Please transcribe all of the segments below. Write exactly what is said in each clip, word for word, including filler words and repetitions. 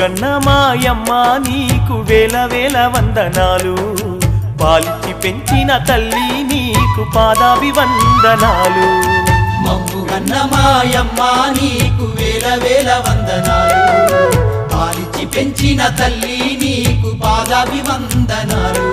మమ్ముగన్న మాయమ్మ నీకు వేల వేల వందనాలు పాలిచి పెంచిన తల్లి నీకు పాదాభివందనాలు మమ్ముగన్న మాయమ్మ నీకు వేల వేల వందనాలు పాలిచి పెంచిన తల్లి నీకు పాదాభివందనాలు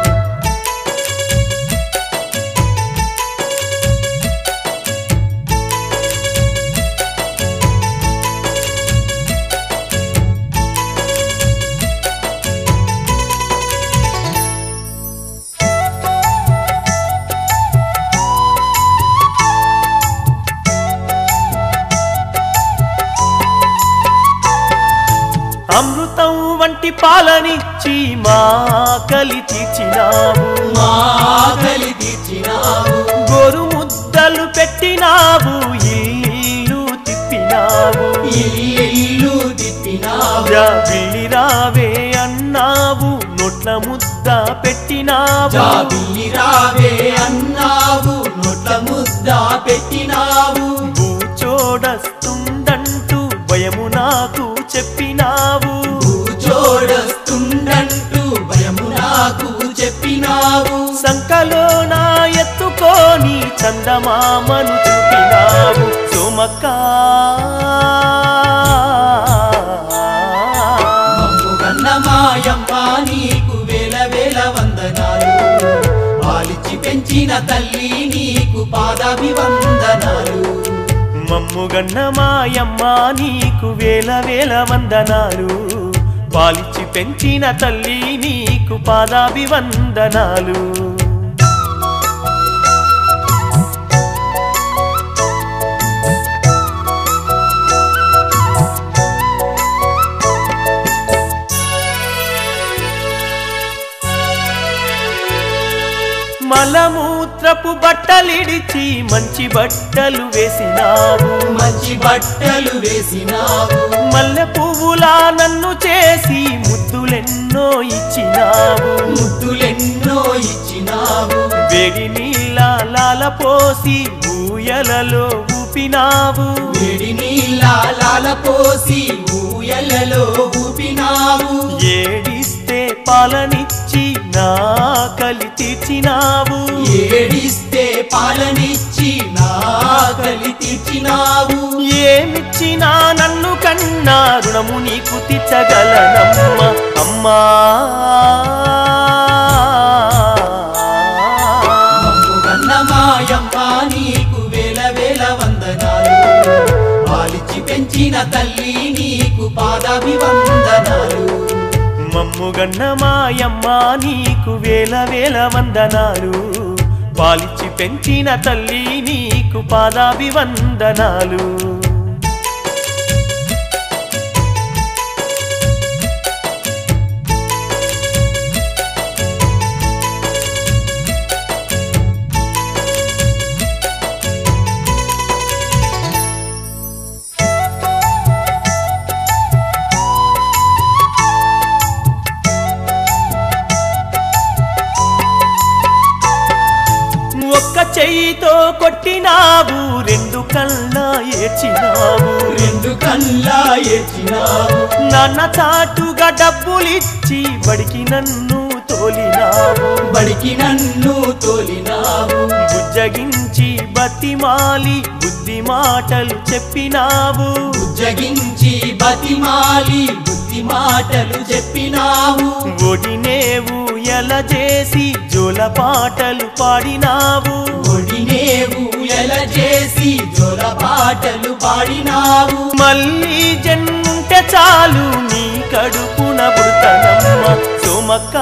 అమృతం వంటి పాలనిచ్చి మా ఆకలి తీర్చినావు మా ఆకలి తీర్చినావు గోరు ముద్దలు పెట్టినావు ఇల్లు తిప్పినావు ఇల్లు తిప్పినావు జాబిల్లి రావే అన్నావు నోట్ల ముద్ద పెట్టినావు జాబిల్లి రావే అన్నావు నోట్ల ముద్ద పెట్టినావు చూడస్తుందంటూ భయము నాకు చెప్పినావు చూడస్తుందంటూ భయము నాకు చెప్పినావు సంకలో నా ఎత్తుకొని చందమామను చూపినావు సోమక్క మమ్ముగన్న మాయమ్మ నీకు వేల వేల వందనాలు పాలిచి పెంచిన తల్లి నీకు పాదాభివందనాలు మమ్ముగన్న మాయమ్మ నీకు వేల వేల వందనాలు పాలిచి పెంచిన తల్లి నీకు పాదాభివందనాలు మలమూత్రపు బట్టలిడిచి మంచి బట్టలు వేసినావు మంచి బట్టలు వేసినావు మల్లె పువ్వులా నన్ను చేసి ముద్దులెన్నో ఇచ్చినావు ముద్దులెన్నో ఇచ్చినావు వేడి నీళ్ళ లాల పోసి ఊయలలో ఊపినావు వేడి నీళ్ళ లాల పోసి ఊయలలో ఊపినావు ఏడిస్తే పాలనిచ్చి నా ఆకలి తీర్చినావు ఏడిస్తే పాలనిచ్చి నా ఆకలి తీర్చినావు ఏమిచ్చినా నన్ను కన్నా రుణము నీకు తీర్చగలనమ్మ అమ్మా మమ్ముగన్న మాయమ్మ నీకు వేల వేల వందనాలు పాలిచి పెంచిన తల్లి నీకు పాదాభివందనాలు మమ్ముగన్న మాయమ్మ నీకు వేల వేల వందనాలు పాలిచి పెంచిన తల్లి నీకు పాదాభివందనాలు ఒక్క చెయ్యితో కొట్టినావు రెండు కళ్ళ ఏడ్చినావు రెండు కళ్ళ ఏడ్చినావు నాన్న చాటుగా డబ్బులిచ్చి బడికి నన్ను తోలినావు బడికి నన్ను తోలినావు బుజ్జగించి బతిమాలి బుద్ధి మాటలు చెప్పినావు బుజ్జగించి బతిమాలి బుద్ధి మాటలు చెప్పినావు ఒడినేవు ఎలా చేసి జోల పాటలు పాడినావు ఒడినేవు ఎలా చేసి జోల పాటలు పాడినావు మళ్ళీ జన్ముంటే చాలు నీ కడుపున పుడతనమ్మ సోమక్క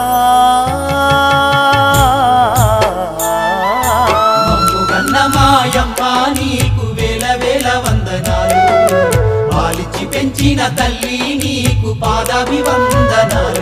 మమ్ముగన్న మాయమ్మ నీకు వేల వేల వందనాలు పాలిచి పెంచిన తల్లి నీకు పాదాభివందనాలు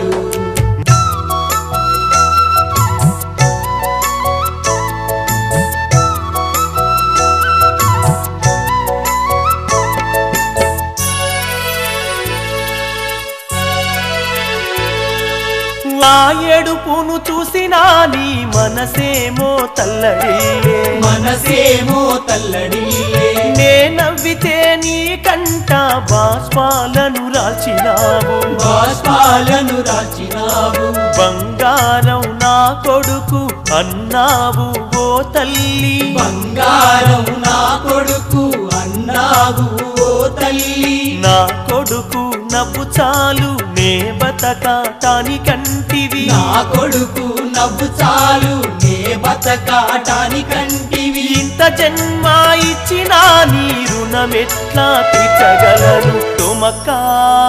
ఆ ఏడుపు నిన్ను చూసినా నీ మనసేమో తల్లడిల్లే మనసేమో తల్లడిల్లే నే నవ్వితే నీ కంట బాష్పాలను రాల్చినావు బాష్పాలను రాచినావు బంగారం నా కొడుకు అన్నావు ఓ తల్లి బంగారం నా కొడుకు అన్నావు ఓ తల్లి నా కొడుకు నవ్వు చాలు నే బతకటానికంటివి నా కొడుకు నవ్వు చాలు నే బతకాటానికంటివి ఇంత జన్మ ఇచ్చిన నీ రుణమెట్లా తీర్చగలను తుమక్కా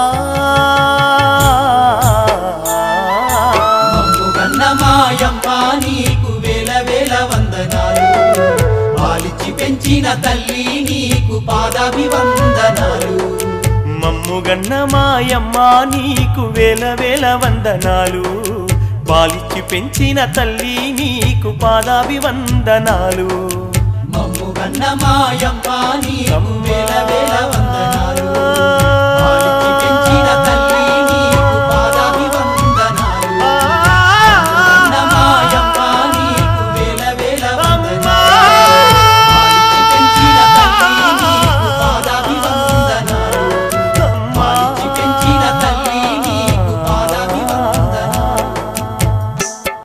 మమ్ముగన్న మాయమ్మ నీకు వేల వేల వందనాలు పాలిచ్చి పెంచిన తల్లి నీకు పాదాభివందనాలు మమ్ముగన్న మాయమ్మ నీకు వేల వేల వందనాలు పాలిచ్చి పెంచిన తల్లి నీకు పాదాభివందనాలు మమ్ముగన్న మాయమ్మ నీకు వేల వేల